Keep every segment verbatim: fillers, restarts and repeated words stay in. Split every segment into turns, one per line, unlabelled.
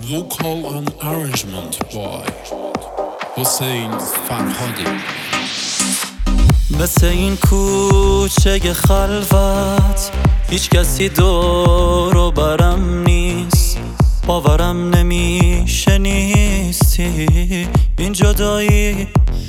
Vocal and arrangement by حسین فرهادی.
مثل این کوچه خلوت هیچ کسی دور و برم نیست، باورم نمیشه نیستی، این جدایی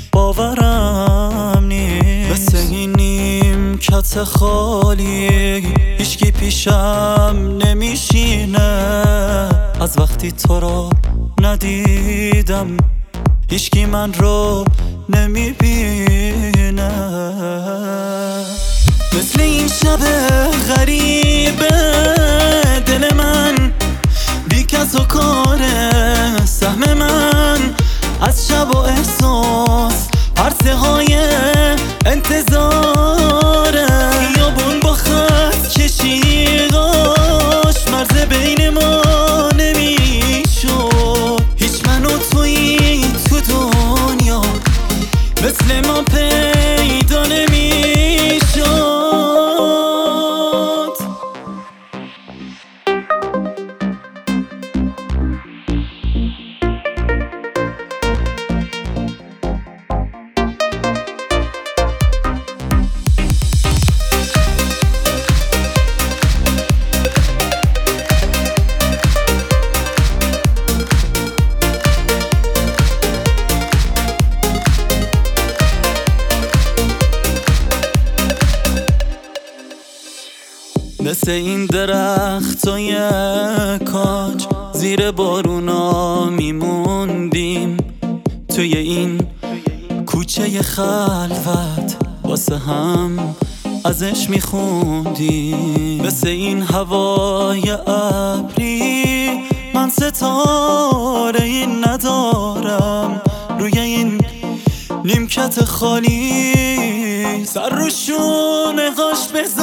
باورم نیست. مثل این نیمکت خالی هیچکی پیشم نمیشینه، از وقتی تو رو ندیدم هیچکی من رو نمیبینه. مثل این شب غریبه دل من بی کس و کاره، سهم من از شب و احساس عرصه های انتظاره. خیابون با خط کشیداش مرز بین ما نمیشد، هیچ من و تویی تو دنیا مثل ما پیدا نمیشد. مثل این درختای کاج زیر بارونا میموندیم، توی این کوچه خلوت واسه هم ازش میخوندیم. مثل این هوای ابری من ستاره این ندارم، روی این نیمکت خالی سر رو شونه‌هاش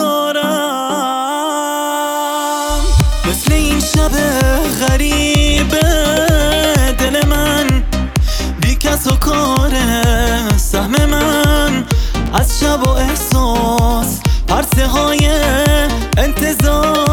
بذارم. مثل این شب غریبه دل من بی کس و کاره، سهم من از شب و احساس عرصه های انتظار.